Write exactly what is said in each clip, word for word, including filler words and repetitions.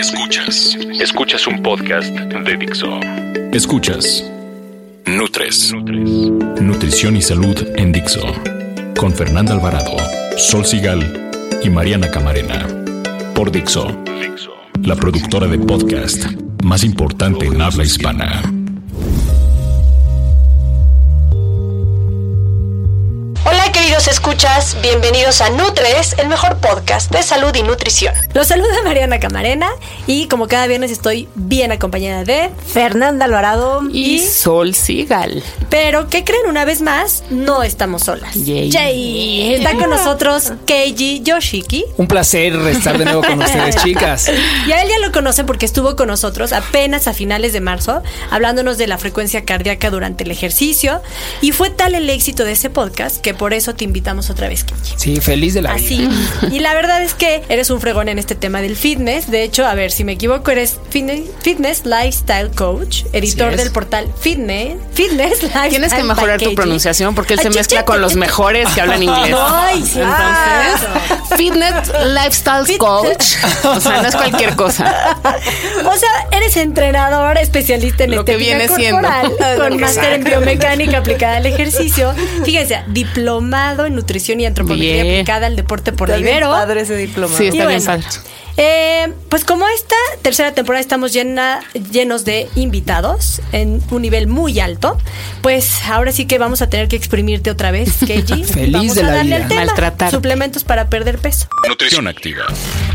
Escuchas. Escuchas un podcast de Dixo. Escuchas Nutres. Nutrición y salud en Dixo. Con Fernanda Alvarado, Sol Sigal y Mariana Camarena. Por Dixo, la productora de podcast más importante en habla hispana. Hola queridos escuchas, bienvenidos a Nutres, el mejor podcast de salud y nutrición. Los saluda Mariana Camarena y como cada viernes estoy bien acompañada de Fernanda Alvarado y, y Sol Sigal. Pero, ¿qué creen? Una vez más, no estamos solas. Yay. Yay. Está con nosotros Keiji Yoshiki. Un placer estar de nuevo con ustedes, chicas. Y a él ya lo conocen porque estuvo con nosotros apenas a finales de marzo, hablándonos de la frecuencia cardíaca durante el ejercicio. Y fue tal el éxito de ese podcast que por eso te invitamos otra vez, Keiji. Sí, feliz de la Así. vida. Y la verdad es que eres un fregón en este tema del fitness. De hecho, a ver, si me equivoco, eres fitness, fitness Lifestyle Coach, editor del portal Fitness, Fitness Lifestyle. Tienes que mejorar tu pronunciación porque él se Ay, mezcla con los mejores que hablan inglés. Ay, sí. Entonces, Fitness Lifestyle Fit- Coach. O sea, no es cualquier cosa. O sea, eres entrenador especialista en Lo que estética viene corporal, siendo. con máster en biomecánica aplicada al ejercicio. Fíjense, diplomado en nutrición y antropología Bien. aplicada al deporte por Está bien Rivero. padre ese diploma. Sí, está Y bien bueno, padre. Eh, pues como esta tercera temporada estamos llena, llenos de invitados en un nivel muy alto, pues ahora sí que vamos a tener que exprimirte otra vez, Keiji. Feliz Vamos de a la darle vida. al tema. Maltratarte. Suplementos para perder peso. Nutrición activa.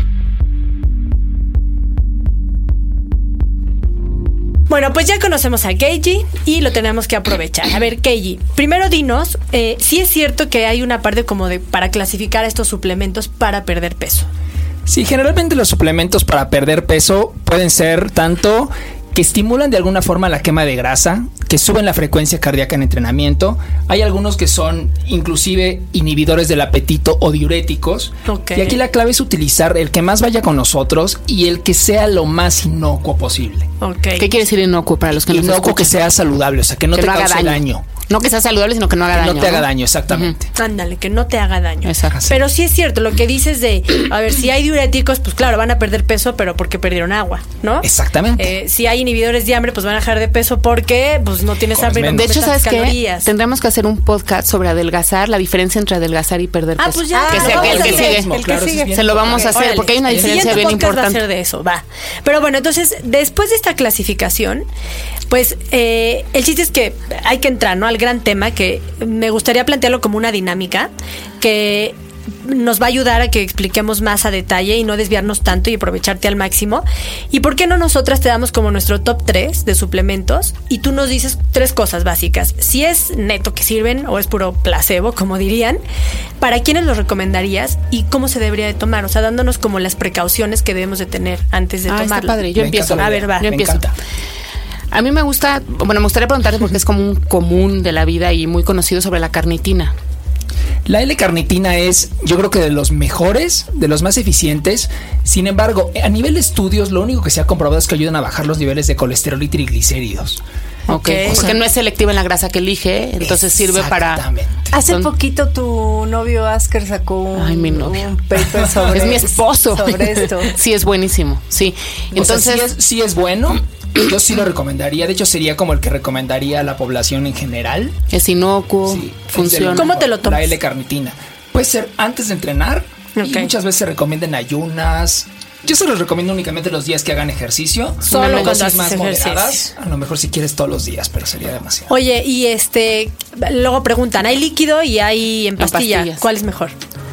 Bueno, pues ya conocemos a Keiji y lo tenemos que aprovechar. A ver, Keiji, primero dinos, eh, si es cierto que hay una parte como de para clasificar estos suplementos para perder peso. Sí, generalmente los suplementos para perder peso pueden ser tanto que estimulan de alguna forma la quema de grasa, que suben la frecuencia cardíaca en entrenamiento. Hay algunos que son inclusive inhibidores del apetito o diuréticos. Ok. Y aquí la clave es utilizar el que más vaya con nosotros y el que sea lo más inocuo posible. Ok. ¿Qué quiere decir inocuo para los que no nos Inocuo que escuchan? sea saludable, o sea, que no Que te no haga cause daño. daño. No que sea saludable, sino que no haga Que daño. no te haga daño, exactamente. Ándale, que no te haga daño. Exacto. Pero sí es cierto lo que dices de, a ver, si hay diuréticos, pues claro, van a perder peso, pero porque perdieron agua, ¿no? Exactamente. Eh, si hay inhibidores de hambre, pues van a dejar de peso porque pues no tienes Comes hambre. y no menos. De hecho, comes ¿sabes tantas qué? calorías. Tendremos que hacer un podcast sobre adelgazar, la diferencia entre adelgazar y perder Ah, peso. pues ya. Que lo sea vamos el a que hacer. sigue. El que Claro, eso es sigue. bien Se lo vamos a hacer Órale. porque hay una El diferencia siguiente bien podcast va a importante. ser de eso, va. Pero bueno, entonces, después de esta clasificación, pues eh, el chiste es que hay que entrar, ¿no? Al gran tema que me gustaría plantearlo como una dinámica que nos va a ayudar a que expliquemos más a detalle y no desviarnos tanto y aprovecharte al máximo. ¿Y por qué no nosotras te damos como nuestro top tres de suplementos y tú nos dices tres cosas básicas? Si es neto que sirven o es puro placebo, como dirían, ¿para quiénes los recomendarías y cómo se debería de tomar? O sea, dándonos como las precauciones que debemos de tener antes de Ah, está tomarlo. padre. Yo Me empiezo. encanta la A idea. ver, va. Yo Me empiezo. encanta. A mí me gusta, bueno, me gustaría preguntarte porque es como un común de la vida y muy conocido sobre la carnitina. La L-carnitina es, yo creo que de los mejores, de los más eficientes. Sin embargo, a nivel de estudios, lo único que se ha comprobado es que ayudan a bajar los niveles de colesterol y triglicéridos. Ok. Ok. Porque no es selectiva en la grasa que elige, entonces sirve para... Exactamente. Hace Son- poquito tu novio Asker sacó un, Ay, mi novio. un paper sobre Es mi esposo. sobre esto. Sí, es buenísimo. Sí. Entonces, Entonces, sí, es, sí es bueno. Yo sí lo recomendaría. De hecho, sería como el que recomendaría a la población en general. es inocuo, Sí, es de funciona. lo ¿Cómo mejor, te lo tomas? La L-carnitina. Puede ser antes de entrenar. Ok. Y muchas veces se recomienda en ayunas. Yo se los recomiendo únicamente los días que hagan ejercicio. Solo Una cuando dosis haces más ejercicio. moderadas. A lo mejor si quieres todos los días, pero sería demasiado. Oye, y este, luego preguntan, hay líquido y hay en pastilla. pastillas. ¿Cuál es mejor?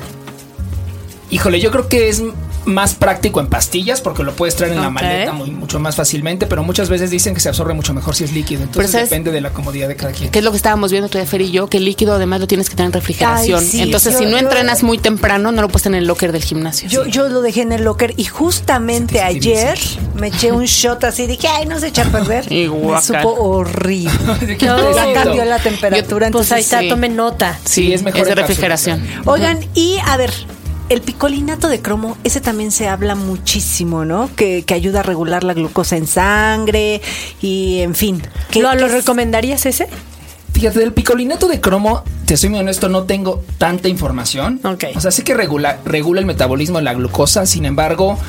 Híjole, yo creo que es más práctico en pastillas porque lo puedes traer en la Ok. maleta muy, mucho más fácilmente, pero muchas veces dicen que se absorbe mucho mejor si es líquido. Entonces ¿sabes? depende de la comodidad de cada quien. ¿Qué es lo que estábamos viendo todavía Fer y yo? Que el líquido además lo tienes que tener en refrigeración. Ay, sí, Entonces, yo- si no yo- entrenas muy temprano, no lo puedes tener en el locker del gimnasio. Yo, yo lo dejé en el locker y justamente Se te hizo ayer difícil. me eché un shot así, dije, ay, no se echa a perder. Y Me guacal. supo horrible. ¿De qué No. te Ya siento? cambió la temperatura, Pues ahí entonces está, sí. tomen nota. Sí, es mejor Es de en cápsulas. refrigeración. Oigan, y a ver, el picolinato de cromo, ese también se habla muchísimo, ¿no? Que, que ayuda a regular la glucosa en sangre y en fin. ¿Qué- ¿Lo, qué lo es? recomendarías ese? Fíjate, del picolinato de cromo, te soy muy honesto, no tengo tanta información. Ok. O sea, sí que regula, regula el metabolismo de la glucosa, sin embargo,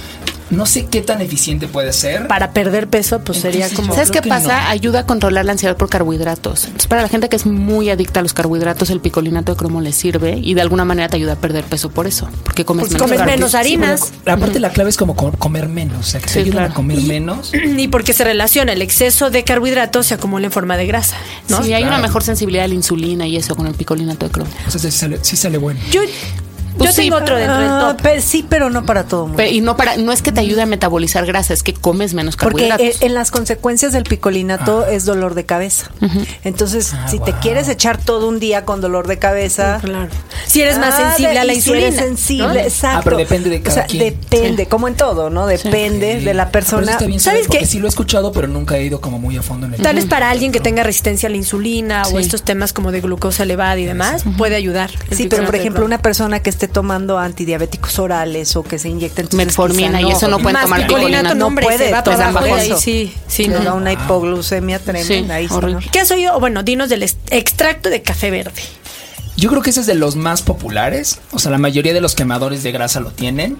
no sé qué tan eficiente puede ser. Para perder peso, pues Entonces, sería como... ¿Sabes qué que pasa? no. Ayuda a controlar la ansiedad por carbohidratos. Entonces, para la gente que es muy adicta a los carbohidratos, el picolinato de cromo le sirve y de alguna manera te ayuda a perder peso por eso, porque comes Porque menos comes carbo. menos harinas. Sí, bueno, aparte la clave es como co- comer menos, o sea, que Sí, te ayudan claro. a comer Y- menos. Y porque se relaciona el exceso de carbohidratos se acumula en forma de grasa, ¿no? Sí, hay Claro. una mejor sensibilidad a la insulina y eso con el picolinato de cromo. O sea, sí sale, sí sale bueno. Yo, Pues yo sí, tengo otro dentro del Ah, top. pe- sí, pero no para todo mundo. Pe- Y no para, no es que te ayude a metabolizar grasa, es que comes menos Porque carbohidratos. eh, en las consecuencias del picolinato es dolor de cabeza. Entonces, Ah, si te wow. quieres echar todo un día con dolor de cabeza, Claro. Si eres más Ah, sensible de- a la y si insulina. eres sensible, ¿no? exacto. Ah, pero depende de cada O sea, quien. depende, Sí. como en todo, ¿no? Depende Sí. de la Pero eso persona. está bien ¿Sabes saber, porque qué? sí lo he escuchado, pero nunca he ido como muy a fondo en el Tal vez para alguien que tenga resistencia a la insulina Sí. o estos temas como de glucosa elevada y demás, puede ayudar. el Sí, pero picolinato por de ejemplo, cromo. una persona que esté tomando antidiabéticos orales o que se inyecte entonces Metformina quizá y eso no pueden Más tomar picolinato, picolinato. no, hombre, No puede, se va te para da abajo. bajoso. Ahí sí, sí, le no. da una hipoglucemia tremenda. Sí, ahí sí, horrible. ¿no? ¿Qué has oído? Bueno, dinos del est- extracto de café verde. Yo creo que ese es de los más populares. O sea, la mayoría de los quemadores de grasa lo tienen.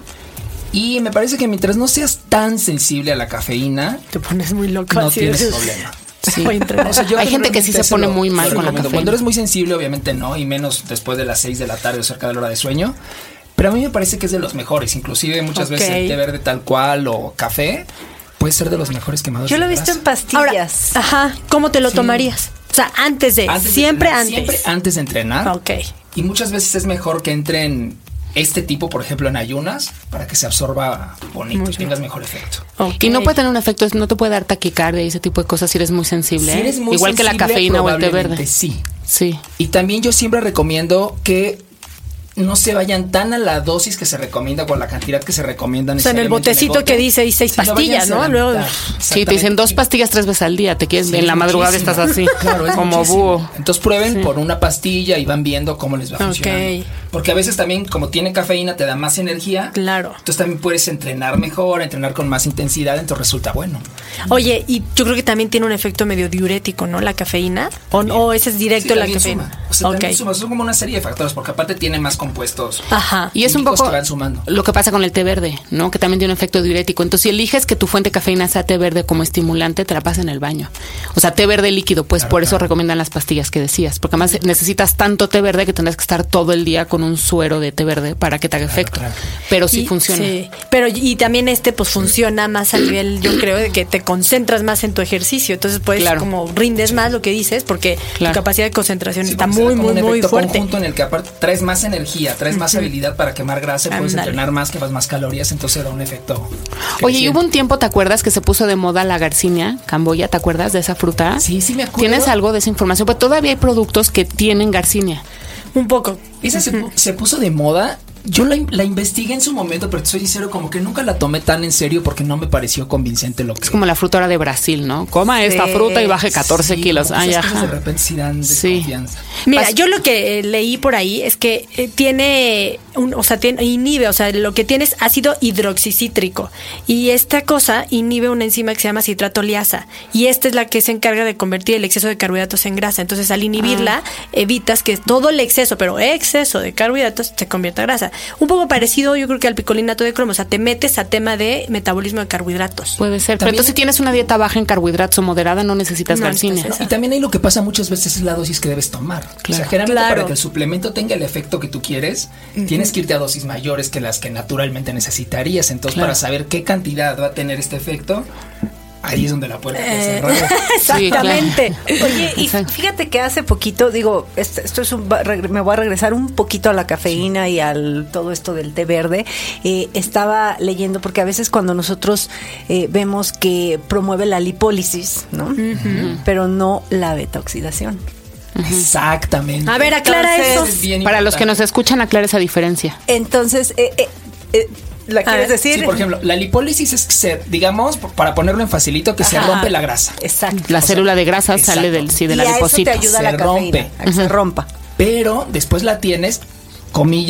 Y me parece que mientras no seas tan sensible a la cafeína, Te pones muy loco. no así tienes de- problema. Sí. Voy a entrenar. O sea, yo Hay gente que sí realmente se pone lo- muy mal lo con la recomiendo. cafeína. Cuando eres muy sensible, obviamente no, y menos después de las seis de la tarde o cerca de la hora de sueño. Pero a mí me parece que es de los mejores. Inclusive muchas Ok. veces el té verde tal cual o café puede ser de los mejores quemadores Yo lo he de visto en grasa. Ahora, pastillas. ajá, ¿cómo te lo Sí. tomarías? O sea, antes de, Antes de siempre entrenar, antes. Siempre antes de entrenar. Ok. Y muchas veces es mejor que entren este tipo, por ejemplo, en ayunas, para que se absorba bonito Muy y tengas mejor efecto. Ok. Y no puede tener un efecto, no te puede dar taquicardia y ese tipo de cosas si eres muy sensible. Si ¿eh? eres muy Igual que la sensible, cafeína o el té probablemente verde. Sí. Sí. Y también yo siempre recomiendo que no se vayan tan a la dosis que se recomienda con la cantidad que se recomienda. O sea, en el necesariamente botecito bote, que dice ahí seis sino pastillas, váyanse a ¿no? la Luego- mitad. Sí, te dicen dos Exactamente. pastillas tres veces al día, te quieres Sí, en la es madrugada muchísimo. estás así, Claro, es como muchísimo. búho. Entonces prueben Sí. por una pastilla y van viendo cómo les va Ok. funcionando. Porque a veces también, como tiene cafeína, te da más energía. Claro. Entonces también puedes entrenar mejor, entrenar con más intensidad, entonces resulta bueno. Oye, y yo creo que también tiene un efecto medio diurético, ¿no? La cafeína. O, o ese es directo Sí, la también cafeína. suma. O sea, Ok. también suma. Son como una serie de factores, porque aparte tiene más compuestos. Ajá. Y es un químicos poco que van sumando. lo que pasa con el té verde, ¿no? Que también tiene un efecto diurético. Entonces, si eliges que tu fuente de cafeína sea té verde como estimulante, te la pasas en el baño. O sea, té verde líquido, pues Claro, por eso claro. recomiendan las pastillas que decías. Porque además necesitas tanto té verde que tendrás que estar todo el día con un suero de té verde para que te haga efecto. claro. Pero sí Y- funciona. Sí, pero y también este pues funciona más a nivel, yo creo, de que te concentras más en tu ejercicio. Entonces puedes Claro. como rindes más lo que dices porque Claro. tu capacidad de concentración Sí, está porque muy, será como muy, un muy efecto fuerte. conjunto en el que aparte traes más energía, traes más habilidad para quemar grasa, puedes Ándale. entrenar más, quemas más calorías, entonces da un efecto. Oye, y creciente. hubo un tiempo, ¿te acuerdas que se puso de moda la garcinia, Camboya? ¿Te acuerdas de esa fruta? Sí, sí me acuerdo. ¿Tienes algo de esa información? Pues todavía hay productos que tienen garcinia. Un poco. Esa se, pu- se puso de moda. Yo la, la investigué en su momento, pero te soy sincero, como que nunca la tomé tan en serio porque no me pareció convincente lo que... Es como la fruta ahora de Brasil, ¿no? Coma esta Sí, fruta y baje catorce Sí, kilos. como que Ay, esas cosas ajá. de repente sí dan Sí. desconfianza. Mira, Pas- yo lo que eh, leí por ahí es que eh, tiene, un, o sea, tiene, inhibe, o sea, lo que tiene es ácido hidroxicítrico y esta cosa inhibe una enzima que se llama citratoliasa y esta es la que se encarga de convertir el exceso de carbohidratos en grasa. Entonces, al inhibirla, evitas que todo el exceso, pero exceso de carbohidratos se convierta en grasa. Un poco parecido, yo creo que al picolinato de cromo, o sea, te metes a tema de metabolismo de carbohidratos. Puede ser. Pero También- entonces si tienes una dieta baja en carbohidratos o moderada, no necesitas No garcinia. necesitas Y también ahí lo que pasa muchas veces es la dosis que debes tomar. O sea, Claro. generalmente Claro. para que el suplemento tenga el efecto que tú quieres, tienes que irte a dosis mayores que las que naturalmente necesitarías. Entonces, Claro. para saber qué cantidad va a tener este efecto, ahí es donde la puerta Eh, está cerrada. Exactamente. Oye, y Exacto. fíjate que hace poquito, digo, esto, esto es un, va- regre- me voy a regresar un poquito a la cafeína y al todo esto del té verde. Eh, estaba leyendo porque a veces cuando nosotros eh, vemos que promueve la lipólisis, ¿no? Pero no la beta-oxidación. Exactamente. A ver, aclara Entonces, eso. Es bien Para los que importante. nos escuchan, aclara esa diferencia. Entonces, eh, eh, eh, ¿la quieres ver, decir? Sí, por ejemplo, la lipólisis es que se, digamos, para ponerlo en facilito, que se Ajá. rompe la grasa. Exacto. La O sea, célula de grasa exacto. sale del sí, de y la a eso te liposita. ayuda Se la cafeína, rompe. a que se rompa. Pero después la tienes, comillas,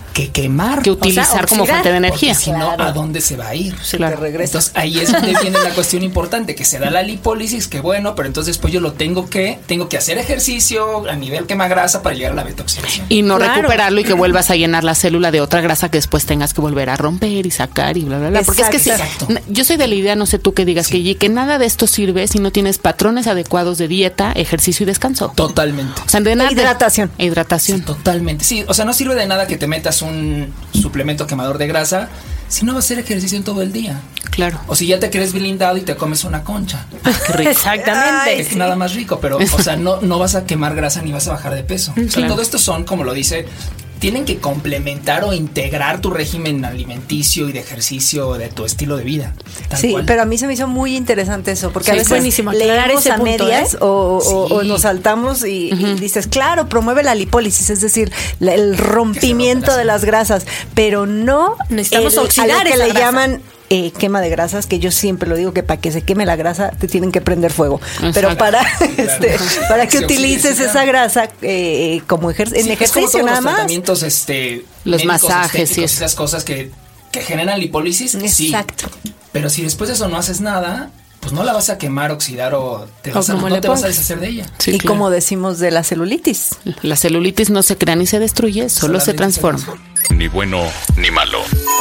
que quemar. Que utilizar, o sea, como fuente de energía. Porque si no, claro. ¿a dónde se va a ir? Se Claro. te regresa. Entonces ahí es donde viene la cuestión importante, que se da la lipólisis, que bueno, pero entonces después yo lo tengo que, tengo que hacer ejercicio a nivel quema grasa para llegar a la detoxificación. Y no Claro. recuperarlo y que vuelvas a llenar la célula de otra grasa que después tengas que volver a romper y sacar y bla, bla, bla. Porque es que si, Exacto. yo soy de la idea, no sé tú qué digas, Sí. que, que nada de esto sirve si no tienes patrones adecuados de dieta, ejercicio y descanso. Totalmente. O sea, de nada. Hidratación. E hidratación. Sí, totalmente. Sí, o sea, no sirve de nada que te metas un suplemento quemador de grasa si no vas a hacer ejercicio en todo el día. Claro. O si ya te crees blindado y te comes una concha. Qué rico. Exactamente. Es nada más rico, pero, o sea, no, no vas a quemar grasa ni vas a bajar de peso. O sea, Claro. todo esto son, como lo dice, tienen que complementar o integrar tu régimen alimenticio y de ejercicio de tu estilo de vida. Tal Sí, cual. pero a mí se me hizo muy interesante eso, porque Sí, a veces buenísimo, aclarar leemos ese a punto, medias ¿eh? o, o- Sí. o nos saltamos y, y dices, claro, promueve la lipólisis, es decir, la- el rompimiento las de las grasas, pero no Necesitamos el- oxidar a lo que esa le grasa. llaman eh, quema de grasas, que yo siempre lo digo que para que se queme la grasa te tienen que prender fuego, Exacto. pero para este, para que Se utilices oxida. esa grasa eh, como ejer- en Sí, es como ejercicio todos nada los más. tratamientos, este, Los médicos, masajes, estéticos, sí. esas cosas que, que generan lipólisis, sí. Exacto. Pero si después de eso no haces nada, pues no la vas a quemar, oxidar o te vas a, como no le te vas a pongas. deshacer de ella. Sí, y claro. como decimos de la celulitis. La celulitis no se crea ni se destruye, solo se Solamente transforma. Ni bueno ni malo.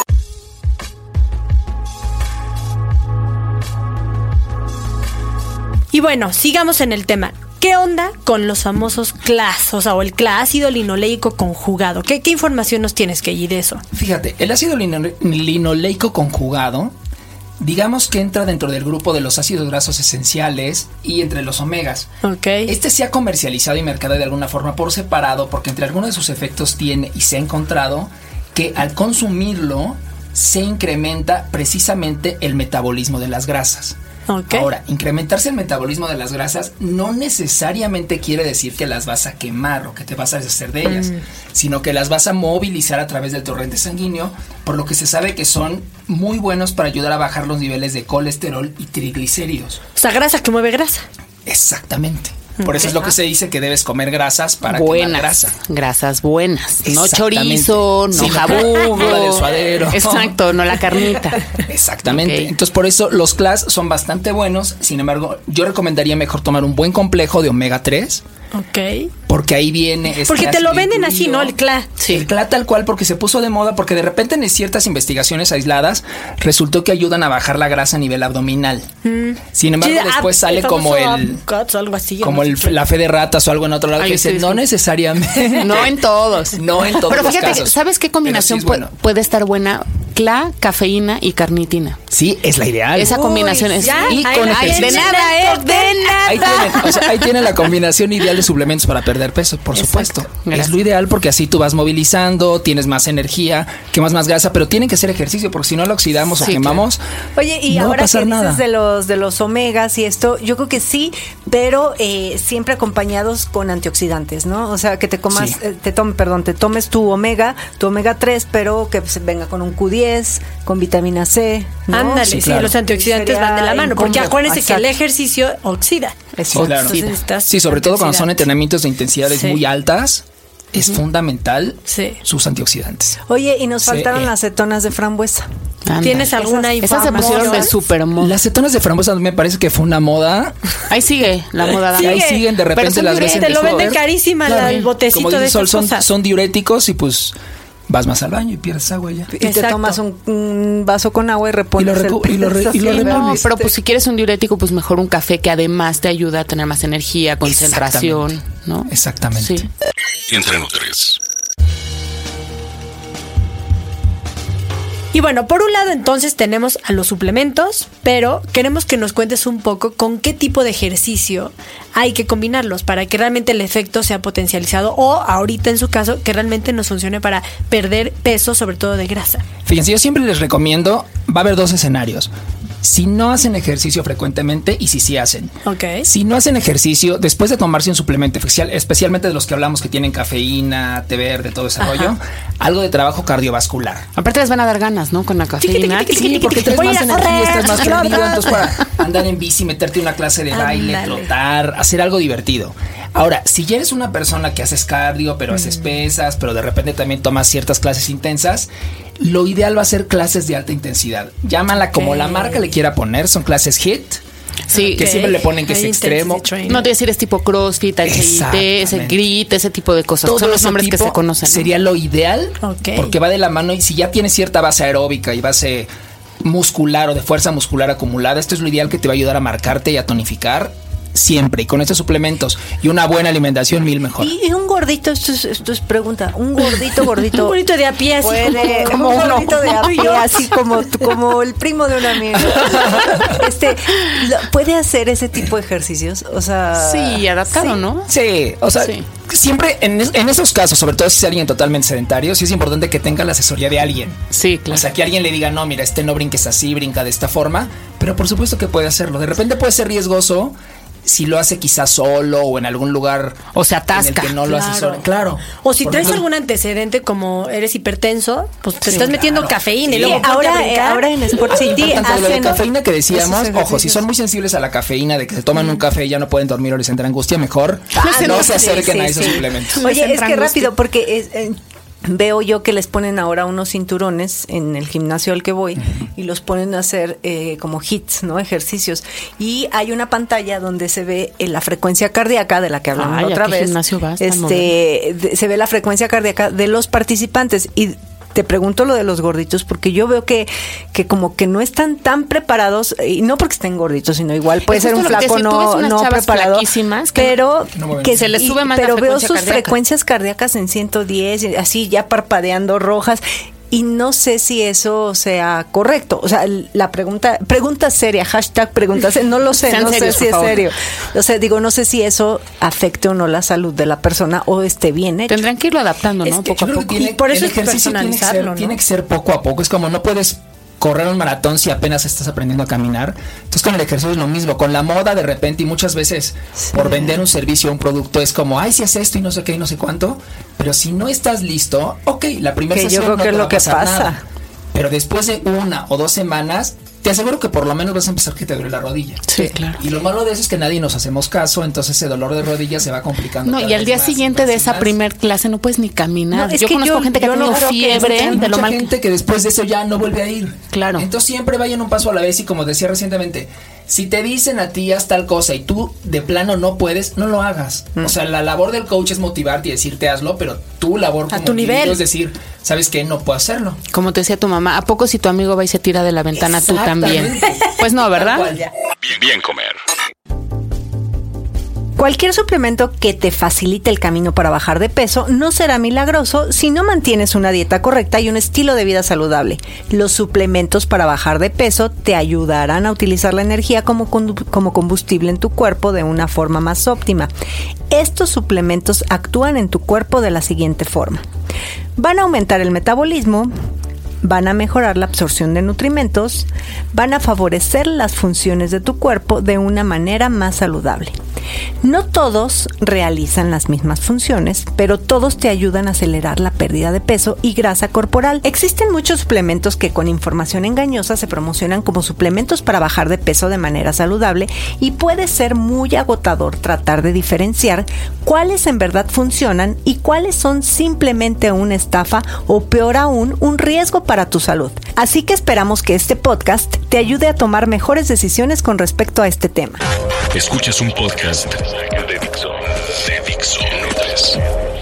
Y bueno, sigamos en el tema. ¿Qué onda con los famosos C L A S? O sea, o el C L A, ácido linoleico conjugado. ¿Qué, qué información nos tienes, Keyi, de eso? Fíjate, el ácido lino- linoleico conjugado, digamos que entra dentro del grupo de los ácidos grasos esenciales y entre los omegas. Ok. Este se ha comercializado y mercado de alguna forma por separado porque entre algunos de sus efectos tiene y se ha encontrado que al consumirlo se incrementa precisamente el metabolismo de las grasas. Ok. Ahora, incrementarse el metabolismo de las grasas no necesariamente quiere decir que las vas a quemar o que te vas a deshacer de ellas, sino que las vas a movilizar a través del torrente sanguíneo, por lo que se sabe que son muy buenos para ayudar a bajar los niveles de colesterol y triglicéridos. O sea, grasa que mueve grasa. Exactamente. Por eso Ok. es lo que se dice que debes comer grasas para quemar Buenas, grasa. grasas buenas, no Exactamente. chorizo, no Sí, no- jabugo, no la del suadero. exacto, no la carnita. Exactamente. Ok. Entonces, por eso los C L A S son bastante buenos. Sin embargo, yo recomendaría mejor tomar un buen complejo de omega tres, Ok. porque ahí viene. este Porque te ácido lo venden así, incluido. ¿no? El C L A. Sí. El C L A tal cual, porque se puso de moda, porque de repente en ciertas investigaciones aisladas resultó que ayudan a bajar la grasa a nivel abdominal. Sin embargo, Sí, después ah, sale como famoso el. Abcuts o algo así. Como no el, sé qué. la fe de ratas o algo en otro lado Ay, que sí, dice, sí. no necesariamente. No en todos. No en todos Pero los fíjate, casos. ¿sabes qué combinación Pero sí es pu- bueno. puede estar buena? C L A, cafeína y carnitina. Sí, es la ideal. Esa Uy, combinación es ya, y ahí- con ahí ejercicio. de nada, ¿eh? De Ahí nada. tienen, o sea, ahí tienen la combinación ideal de suplementos para perder peso, por supuesto. Gracias. Es lo ideal porque así tú vas movilizando, tienes más energía, quemas más grasa, pero tienen que hacer ejercicio porque si no lo oxidamos o Sí, quemamos, Oye, y no va a ahora que pasar dices nada. de los de los omegas y esto, yo creo que sí, pero eh, siempre acompañados con antioxidantes, ¿no? O sea, que te comas, Sí. eh, te tomes, perdón, te tomes tu omega, tu omega tres, pero que se venga con un Q diez, con vitamina C, ¿no? Ándale, Sí, sí, claro. los antioxidantes Sería van de la mano. en Porque combo. acuérdense que el Exacto. ejercicio oxida. Sí, claro. Entonces necesitas Sí, sobre todo cuando son antioxidantes. entrenamientos de intensidades Sí. muy altas, es fundamental Sí. sus antioxidantes. Oye, y nos Sí, faltaron eh. las cetonas de frambuesa. Anda. ¿Tienes alguna Esas- Esas se información? pusieron de super moda. Las cetonas de frambuesa me parece que fue una moda. Ahí sigue la moda. Y Sigue. ahí siguen, de Pero repente son las ves en Te el lo venden súper. carísima la- el botecito Como de dice Sol, esas son, cosas. son diuréticos y pues vas más al baño y pierdes agua ya. Y te Exacto. tomas un, un vaso con agua y repones Y lo recu- el y lo re- peso y lo así, remueves. ¿no? No, pero pues si quieres un diurético, pues mejor un café que además te ayuda a tener más energía, concentración, ¿no? Exactamente. Sí. Entre Nutres. Y bueno, por un lado entonces tenemos a los suplementos, pero queremos que nos cuentes un poco con qué tipo de ejercicio hay que combinarlos para que realmente el efecto sea potencializado o ahorita en su caso que realmente nos funcione para perder peso, sobre todo de grasa. Fíjense, yo siempre les recomiendo, va a haber dos escenarios. Si no hacen ejercicio frecuentemente y si sí hacen. Ok. Si no hacen ejercicio, después de tomarse un suplemento especial, especialmente de los que hablamos que tienen cafeína, té verde, todo ese Ajá. rollo, algo de trabajo cardiovascular. Aparte les van a dar ganas, ¿no? Con la cafeína. tiqui, tiqui, Sí, porque traes Voy a más ir a energía, correr, estás más pelota. prendido, entonces para andar en bici, meterte en una clase de baile, Ándale. trotar, hacer algo divertido. Ahora, si ya eres una persona que haces cardio, pero haces pesas, pero de repente también tomas ciertas clases intensas, lo ideal va a ser clases de alta intensidad. Llámala como Ok. la marca le quiera poner, son clases HIIT. Sí, Que Ok. siempre le ponen que es High extremo. intensity training. no te decir es tipo CrossFit, H I I T, ese Exactamente. grit, ese tipo de cosas. Son los ese nombres que tipo se conocen, ¿no? Sería lo ideal, Ok. porque va de la mano y si ya tienes cierta base aeróbica y base muscular o de fuerza muscular acumulada, esto es lo ideal que te va a ayudar a marcarte y a tonificar siempre. Y con estos suplementos y una buena alimentación, mil mejor. Y, y un gordito, esto es, esto es pregunta, un gordito, gordito. Un bonito de a pie, así Puede, como, un como uno. gordito de a pie, así como, como el primo de un amigo. Este, lo- ¿puede hacer ese tipo de ejercicios? O sea, Sí, adaptado, sí. ¿no? Sí, o sea, Sí. siempre en, es- en esos casos, sobre todo si es alguien totalmente sedentario, sí es importante que tenga la asesoría de alguien. Sí, claro. O sea, que alguien le diga, no, mira, este no brinques así, brinca de esta forma, pero por supuesto que puede hacerlo. De repente puede ser riesgoso si lo hace quizás solo o en algún lugar O se en el atasca. que no lo Claro. asesora. Claro. O si Por traes ejemplo, algún antecedente como eres hipertenso, pues te Sí, estás metiendo claro. cafeína y Sí. luego ponte a Ahora, eh, brincar. ahora en Sport City importante, lo de hacen cafeína que decíamos, esos ojo, si ejercicios. son muy sensibles a la cafeína, de que se toman un café y ya no pueden dormir o les entra angustia, mejor Ah, no se sí, acerquen sí, a esos sí. suplementos. Les Oye, es entra que angustia. rápido, porque es, eh, veo yo que les ponen ahora unos cinturones en el gimnasio al que voy y los ponen a hacer eh, como hits, ¿no? Ejercicios. Y hay una pantalla donde se ve eh, la frecuencia cardíaca de la que hablamos Ay, la ¿a otra qué vez. gimnasio vas tan Este, de- se ve la frecuencia cardíaca de los participantes y te pregunto lo de los gorditos porque yo veo que, que como que no están tan preparados y no porque estén gorditos, sino igual puede Es ser un justo lo que flaco decía, tú ves no, unas no chavas preparado, flaquísimas que pero no mueven. que Se les y- sube más la pero veo frecuencia sus cardíaca. frecuencias cardíacas en ciento diez, y así ya parpadeando rojas. Y no sé si eso sea correcto. O sea, la pregunta, pregunta seria, hashtag pregunta seria, no lo sé, Sean no serios, sé si por es favor. serio. O sea, digo, no sé si eso afecte o no la salud de la persona o esté bien hecho. Tendrán que irlo adaptando, Es ¿no? que Poco a yo creo que poco. tiene- Y por eso el es ejercicio tiene que, ser, personalizarlo, ¿no? tiene que ser poco a poco. Es como no puedes correr un maratón si apenas estás aprendiendo a caminar. Entonces con el ejercicio es lo mismo. Con la moda de repente y muchas veces por vender un servicio o un producto es como, ay, si haces esto y no sé qué y no sé cuánto. Pero si no estás listo, ok, la primera Que yo sesión creo no que te es va lo a que pasar pasa. nada. Pero después de una o dos semanas, te aseguro que por lo menos vas a empezar que te duele la rodilla. Sí, claro. Y lo malo de eso es que nadie nos hacemos caso, entonces ese dolor de rodilla se va complicando. No, cada y al vez día más, siguiente más de y esa más. primer clase no puedes ni caminar. No, es yo que conozco yo- gente que ha yo no tenido creo que fiebre estén de Mucha lo mal que- gente que después de eso ya no vuelve a ir. Claro. Entonces siempre vayan un paso a la vez y como decía recientemente, si te dicen a ti haz tal cosa y tú de plano no puedes, no lo hagas. O sea, la labor del coach es motivarte y decirte hazlo, pero tu labor como tu individuo nivel. es decir, ¿sabes qué? No puedo hacerlo. Como te decía tu mamá, ¿a poco si tu amigo va y se tira de la ventana tú también? Exactamente. Pues no, Tal ¿verdad? cual, ya. Bien, bien comer. Cualquier suplemento que te facilite el camino para bajar de peso no será milagroso si no mantienes una dieta correcta y un estilo de vida saludable. Los suplementos para bajar de peso te ayudarán a utilizar la energía como, condu- como combustible en tu cuerpo de una forma más óptima. Estos suplementos actúan en tu cuerpo de la siguiente forma. Van a aumentar el metabolismo, van a mejorar la absorción de nutrimentos, van a favorecer las funciones de tu cuerpo de una manera más saludable. No todos realizan las mismas funciones, pero todos te ayudan a acelerar la pérdida de peso y grasa corporal. Existen muchos suplementos que con información engañosa se promocionan como suplementos para bajar de peso de manera saludable y puede ser muy agotador tratar de diferenciar cuáles en verdad funcionan y cuáles son simplemente una estafa o peor aún, un riesgo para tu salud. Así que esperamos que este podcast te ayude a tomar mejores decisiones con respecto a este tema. Escuchas un podcast de Dixo. De Dixo Nutres.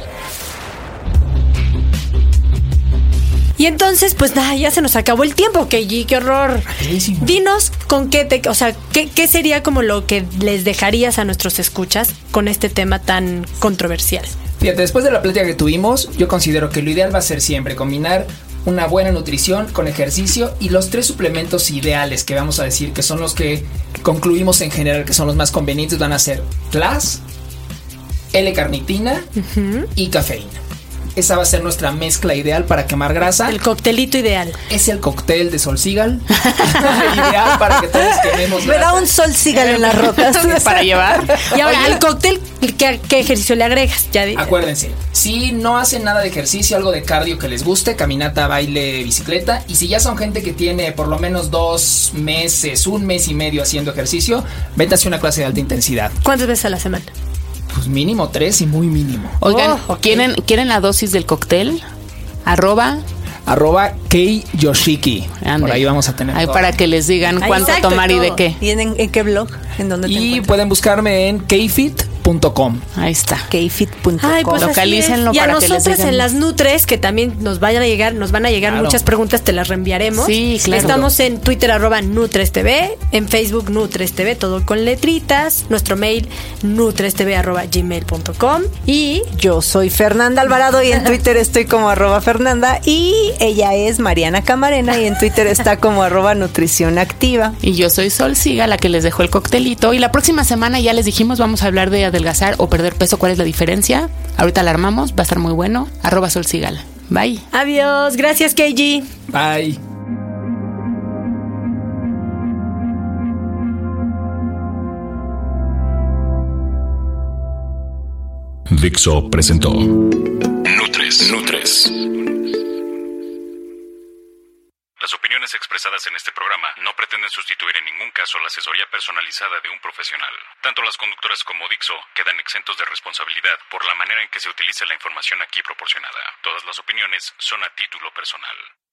Y entonces, pues nada, ya se nos acabó el tiempo, Keiji, qué horror. Rapidísimo. Dinos con qué te, o sea, qué, qué sería como lo que les dejarías a nuestros escuchas con este tema tan controversial. Fíjate, después de la plática que tuvimos, yo considero que lo ideal va a ser siempre combinar una buena nutrición con ejercicio y los tres suplementos ideales que vamos a decir que son los que concluimos en general que son los más convenientes van a ser T L A S, L-carnitina y cafeína. esa va a ser nuestra mezcla ideal para quemar grasa. El coctelito ideal. Es el cóctel de Sol Seagal. Ideal para que todos quememos Me grasa. da un Sol Seagal en las rocas. Para llevar. Y ahora, al cóctel, ¿qué, qué ejercicio le agregas? Ya di- Acuérdense, si no hacen nada de ejercicio, algo de cardio que les guste, caminata, baile, bicicleta, y si ya son gente que tiene por lo menos dos meses, un mes y medio haciendo ejercicio, vete a hacer una clase de alta intensidad. ¿Cuántas veces a la semana? Pues mínimo tres y muy mínimo. Oigan, Oh, ok. ¿quieren, ¿quieren la dosis del cóctel? Arroba. Arroba Kei Yoshiki. Ande. Por ahí vamos a tener Ahí todo. para que les digan Ahí, cuánto exacto, tomar y de todo. qué. ¿Y en, en qué blog? ¿En dónde te Y encuentran? pueden buscarme en keifit punto com. Ahí está. kfit punto com. Ay, pues así Localícenlo es. Y a para que les nosotras digan. en las Nutres, que también nos vayan a llegar, nos van a llegar Claro. muchas preguntas, te las reenviaremos. Sí, claro. Estamos en Twitter, arroba Nutres T V, en Facebook Nutres T V, todo con letritas, nuestro mail nutrestv arroba gmail punto com y Yo soy Fernanda Alvarado y en Twitter estoy como arroba Fernanda y ella es Mariana Camarena y en Twitter está como arroba Nutrición Activa. Y yo soy Sol Siga, la que les dejó el coctelito. Y la próxima semana ya les dijimos, vamos a hablar de adelgazar o perder peso. ¿Cuál es la diferencia? Ahorita la armamos, va a estar muy bueno. Arroba Sol Sigal. Bye. adiós, gracias K G. Bye. Dixo presentó Nutres. Nutres. Las opiniones expresadas en este programa no pretenden sustituir en ningún caso la asesoría personalizada de un profesional. Tanto las conductoras como Dixo quedan exentos de responsabilidad por la manera en que se utiliza la información aquí proporcionada. Todas las opiniones son a título personal.